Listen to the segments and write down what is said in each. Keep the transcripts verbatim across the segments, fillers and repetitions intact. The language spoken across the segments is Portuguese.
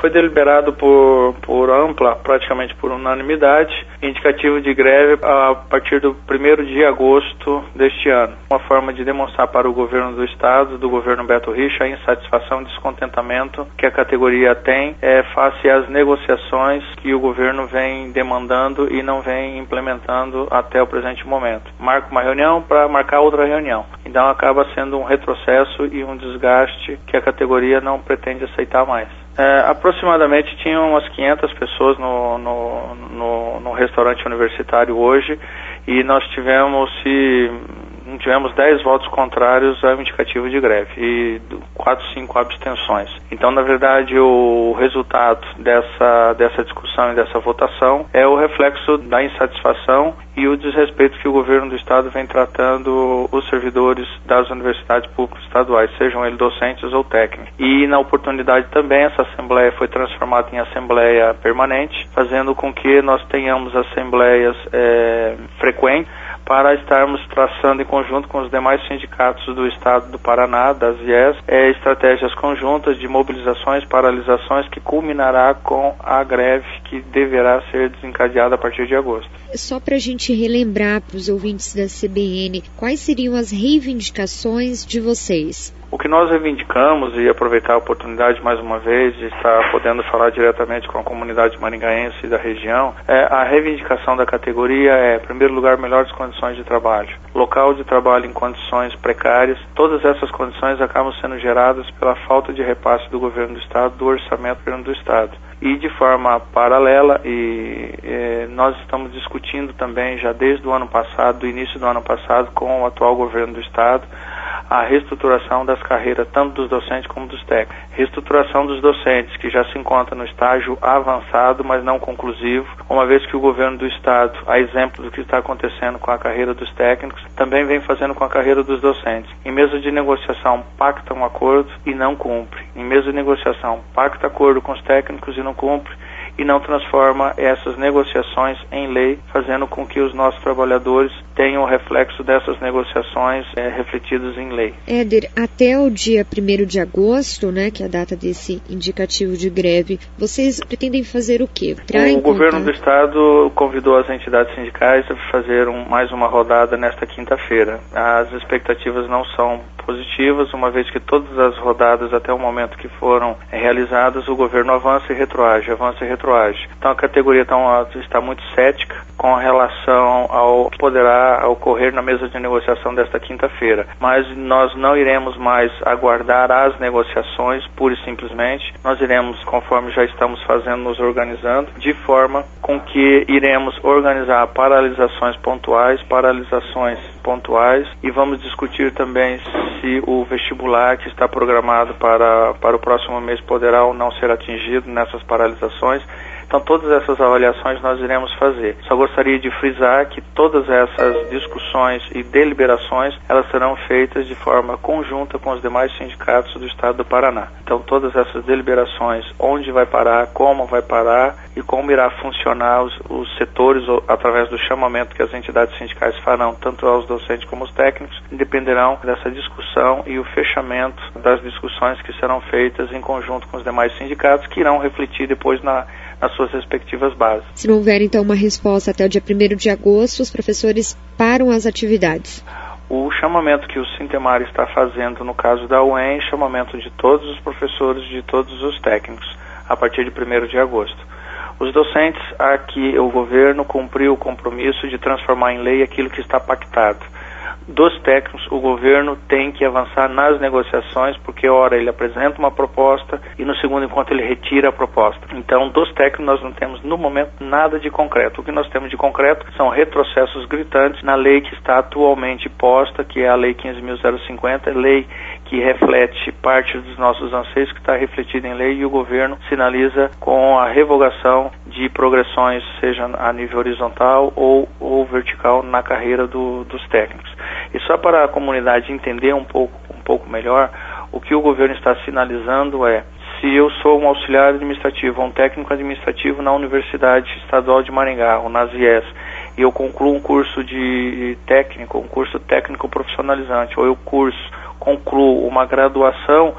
foi deliberado por, por ampla, praticamente por unanimidade, indicativo de greve a partir do primeiro de agosto deste ano. Uma forma de demonstrar para o governo do estado, do governo Beto Richa, a insatisfação e descontentamento que a categoria tem é, face às negociações que o governo vem demandando e não vem implementando até o presente momento. Marca uma reunião para marcar outra reunião. Então acaba sendo um retrocesso e um desgaste que a categoria não pretende aceitar mais. É, aproximadamente tinham umas quinhentas pessoas no, no, no, no restaurante universitário hoje e nós tivemos, se, tivemos dez votos contrários ao indicativo de greve e quatro, cinco abstenções. Então, na verdade, o resultado dessa, dessa discussão e dessa votação é o reflexo da insatisfação e o desrespeito que o governo do estado vem tratando os servidores das universidades públicas estaduais, sejam eles docentes ou técnicos. E na oportunidade também essa assembleia foi transformada em assembleia permanente, fazendo com que nós tenhamos assembleias é, frequentes para estarmos traçando em conjunto com os demais sindicatos do estado do Paraná, das I E S, é, estratégias conjuntas de mobilizações, paralisações que culminará com a greve que deverá ser desencadeada a partir de agosto. Só para a gente relembrar para os ouvintes da C B N, quais seriam as reivindicações de vocês? O que nós reivindicamos, e aproveitar a oportunidade mais uma vez de estar podendo falar diretamente com a comunidade maringaense e da região, é a reivindicação da categoria é, em primeiro lugar, melhores condições de trabalho. Local de trabalho em condições precárias, todas essas condições acabam sendo geradas pela falta de repasse do governo do estado, do orçamento do governo do estado. E de forma paralela, e, e nós estamos discutindo também já desde o ano passado, do início do ano passado, com o atual governo do estado, a reestruturação das carreiras, tanto dos docentes como dos técnicos. Reestruturação dos docentes, que já se encontra no estágio avançado, mas não conclusivo, uma vez que o governo do estado, a exemplo do que está acontecendo com a carreira dos técnicos, também vem fazendo com a carreira dos docentes. Em mesa de negociação, pacta um acordo e não cumpre. Em mesa de negociação, pacta acordo com os técnicos e não cumpre, e não transforma essas negociações em lei, fazendo com que os nossos trabalhadores tenham o reflexo dessas negociações é, refletidos em lei. Éder, até o dia primeiro de agosto, né, que é a data desse indicativo de greve, vocês pretendem fazer o quê? O governo do estado convidou as entidades sindicais a fazer um, mais uma rodada nesta quinta-feira. As expectativas não são positivas, uma vez que todas as rodadas até o momento que foram é, realizadas, o governo avança e retroage, avança e retroage. Então a categoria tá, está muito cética com relação ao que poderá ocorrer na mesa de negociação desta quinta-feira. Mas nós não iremos mais aguardar as negociações, pura e simplesmente. Nós iremos, conforme já estamos fazendo, nos organizando, de forma com que iremos organizar paralisações pontuais, paralisações pontuais, e vamos discutir também se o vestibular que está programado para, para o próximo mês poderá ou não ser atingido nessas paralisações. Então todas essas avaliações nós iremos fazer. Só gostaria de frisar que todas essas discussões e deliberações, elas serão feitas de forma conjunta com os demais sindicatos do estado do Paraná. Então todas essas deliberações, onde vai parar, como vai parar e como irá funcionar os, os setores através do chamamento que as entidades sindicais farão, tanto aos docentes como aos técnicos, dependerão dessa discussão e o fechamento das discussões que serão feitas em conjunto com os demais sindicatos, que irão refletir depois na nas suas respectivas bases. Se não houver, então, uma resposta até o dia primeiro de agosto, os professores param as atividades. O chamamento que o Sintemar está fazendo no caso da U E M, chamamento de todos os professores, de todos os técnicos, a partir de primeiro de agosto. Os docentes, aqui o governo cumpriu o compromisso de transformar em lei aquilo que está pactado. Dos técnicos, o governo tem que avançar nas negociações, porque, ora, ele apresenta uma proposta e no segundo encontro ele retira a proposta. Então, dos técnicos, nós não temos, no momento, nada de concreto. O que nós temos de concreto são retrocessos gritantes na lei que está atualmente posta, que é a Lei quinze mil cinquenta, lei que reflete parte dos nossos anseios, que está refletida em lei, e o governo sinaliza com a revogação de progressões, seja a nível horizontal ou, ou vertical, na carreira do, dos técnicos. E só para a comunidade entender um pouco, um pouco melhor, o que o governo está sinalizando é: se eu sou um auxiliar administrativo, um técnico administrativo na Universidade Estadual de Maringá, ou nas I E S, e eu concluo um curso de técnico, um curso técnico profissionalizante, ou eu curso, concluo uma graduação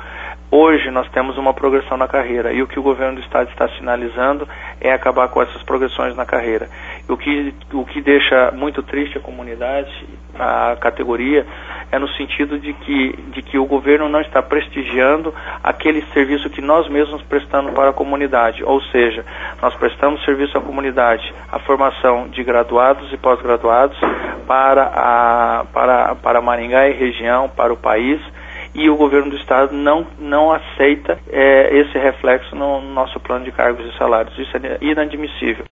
Hoje nós temos uma progressão na carreira e o que o governo do estado está sinalizando é acabar com essas progressões na carreira. O que, o que deixa muito triste a comunidade, a categoria, é no sentido de que, de que o governo não está prestigiando aquele serviço que nós mesmos prestamos para a comunidade, ou seja, nós prestamos serviço à comunidade, a formação de graduados e pós-graduados para, a, para, para Maringá e região, para o país, e o governo do estado não, não aceita é, esse reflexo no nosso plano de cargos e salários. Isso é inadmissível.